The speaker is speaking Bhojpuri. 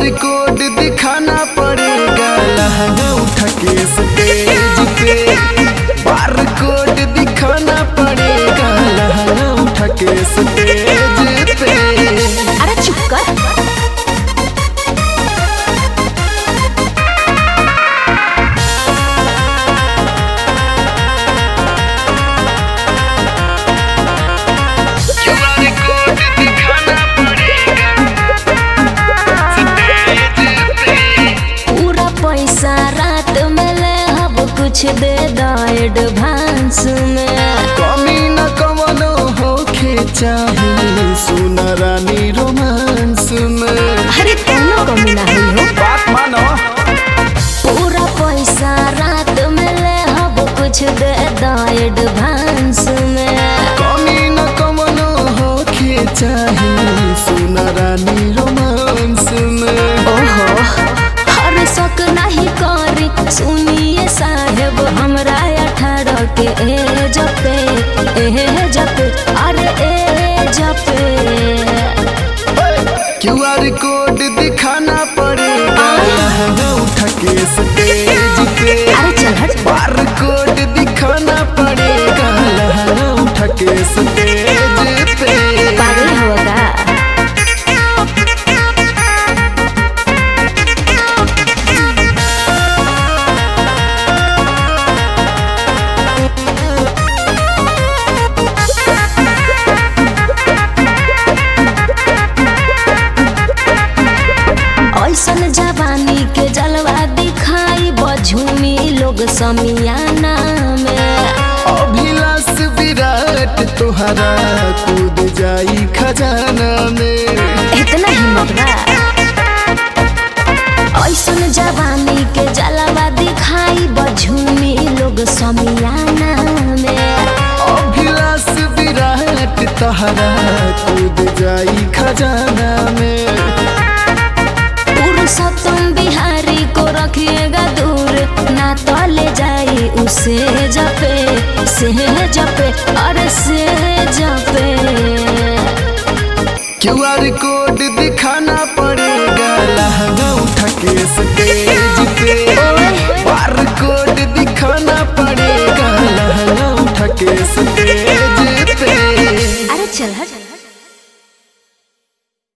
कोड दिखाना पड़ेगा लहंगा उठा के स्टेज पे। बार कोड दिखाना पड़ेगा लहंगा उठा के स्टेज पे। अरे चुप कर। कुछ दे दो एडवांस में। कमी न कवनो होखे चाहिए सुना रानी रोमांस में। अरे कोनो कमी ना हुई हो, बात मानो। पूरा पैसा रात में ले हब कुछ दे दो एडवांस में। कमी न कवनो होखे चाहिए सुना रानी रोमांस में। ओहो अरे शक नहीं करी सुनिए साहेब हमरा 18 के एज पे अरे एज पे। QR कोड दिखाना पड़ेगा लहंगा उठा के स्टेज पे। अरे चल हट। बार कोड दिखाना पड़ेगा लहंगा उठा के स्टेज पे। पागल होगा। ऐसन जवानी के जलवा दिखाई बझूमी लोग समियाना में। अभिलाष विराट तोहरा कूद जाई खजाना में। इतना हिम्मत बा। ऐसन जवानी के जलवा दिखाई बझूमी लोग समियाना में। अभिलाष विराट तोहरा कूद जाई खजाना में। पुरुषोत्तम बिहारी को रखिएगा दूर ना तो ले जाई उसे जपे से जपे अरे से जपे। QR कोड दिखाना पड़ेगा लहंगा उठा के स्टेज